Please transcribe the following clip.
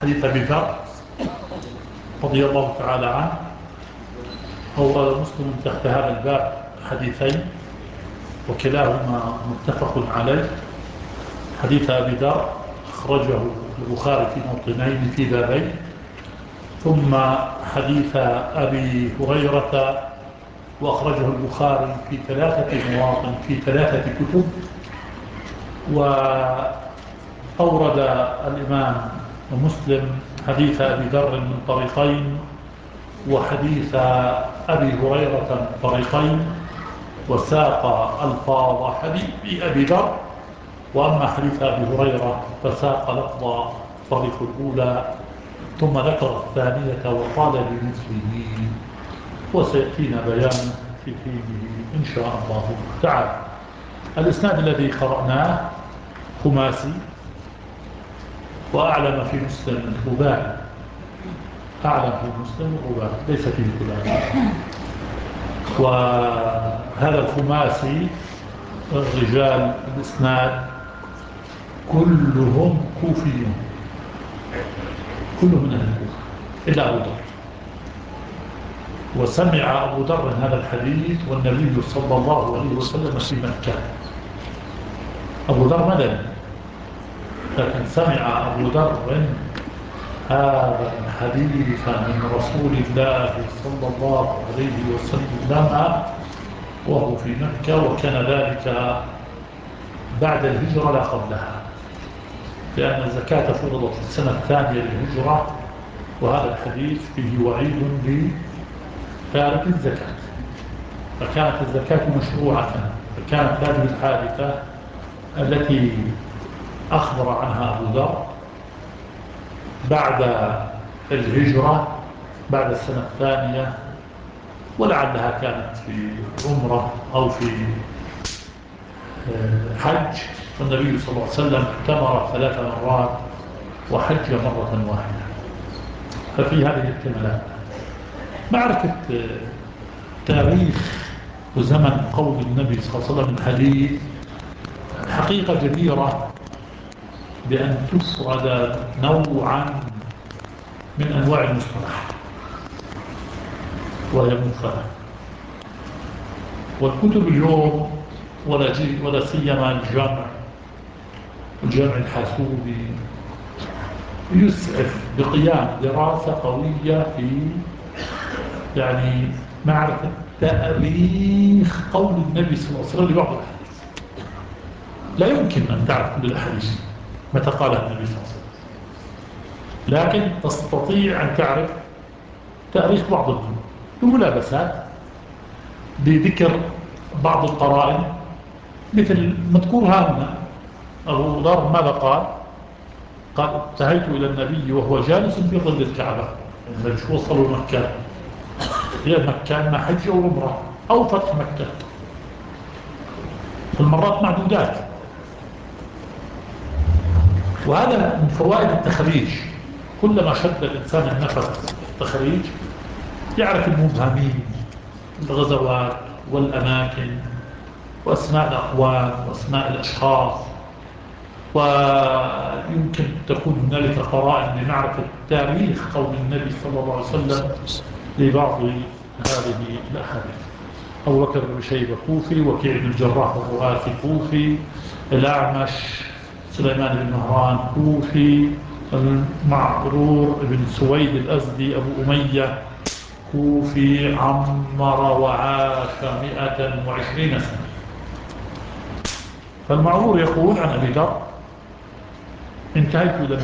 حديث أبي ذر رضي الله تعالى عنه. أورد مسلم تحت هذا الباب حديثين وكلاهما متفق عليه. حديث أبي ذر أخرجه البخاري في موطنين في بابين، ثم حديث أبي هريرة وأخرجه البخاري في 3 مواطن في 3 كتب. وأورد الإمام مسلم حديث أبي ذر من طريقين وحديث أبي هريرة من طريقين، وساق ألفاظ حديث أبي ذر، وأما حديث أبي هريرة فساق لفظ الطريق الأولى ثم ذكر الثانية وقال بمثله، وسيأتينا بيان في حينه إن شاء الله تعالى. الإسناد الذي قرأناه خماسي، وأعلم في مسلم الرباعي، أعلم في مسلم الرباعي ليس فيه الثلاثي. وهذا الخماسي الرجال الإسناد كلهم كوفيون، كلهم من أهل الكوفة إلا أبو ذر. وسمع أبو ذر هذا الحديث والنبي صلى الله عليه وسلم في مكة. أبو ذر مدني، لكن سمع أبو ذر هذا الحديث من رسول الله صلى الله عليه وسلم وهو في مكة، وكان ذلك بعد الهجرة لا قبلها، لأن الزكاة فرضت في السنة الثانية للهجرة، وهذا الحديث فيه وعيد لتارك الزكاة، فكانت الزكاة مشروعة. فكانت هذه الحادثة التي أخبر عنها أبو ذر بعد الهجرة، بعد السنة الثانية، ولعلها كانت في عمرة أو في حج. والنبي صلى الله عليه وسلم اعتمر 3 مرات وحج مرة واحدة، ففي هذه الاحتمالات. معرفة تاريخ وزمن قول النبي صلى الله عليه وسلم الحديث حقيقة جديرة بأن تفرد نوعا من أنواع المصطلح، وهي منفردة. والكتب اليوم ولا سيما الجامع الحاسوبي يسعف بقيام دراسة قوية في معرفة تاريخ قول النبي صلى الله عليه وسلم لبعض الأحاديث. لا يمكن أن تعرف كل الأحاديث متى قالها النبي صلى الله عليه وسلم، لكن تستطيع أن تعرف تاريخ بعض الملابسات بذكر بعض القرائن، مثل مذكور هنا أبو ذر ماذا قال؟ قال انتهيت إلى النبي وهو جالس في ظل الكعبة. يعني مش وصلوا مكة، هي مكة إما حج أو عمرة أو فتح مكة، المرات معدودات. وهذا من فوائد التخريج، كلما شد الإنسان النفس في التخريج يعرف المبهمين، الغزوات والأماكن وأسماء الأقوام وأسماء الأشخاص، ويمكن تكون هنالك قرائن لمعرفة تاريخ قول النبي صلى الله عليه وسلم لبعض هذه الأحاديث. أبو بكر بن شيبة كوفي، وكيع بن الجراح الرؤاسي كوفي، الأعمش سليمان بن مهران كوفي، المعرور بن سويد الأزدي أبو أمية كوفي، عمر وعاش 120 سنة. فالمعرور يقول عن أبي ذر انتهيت إلى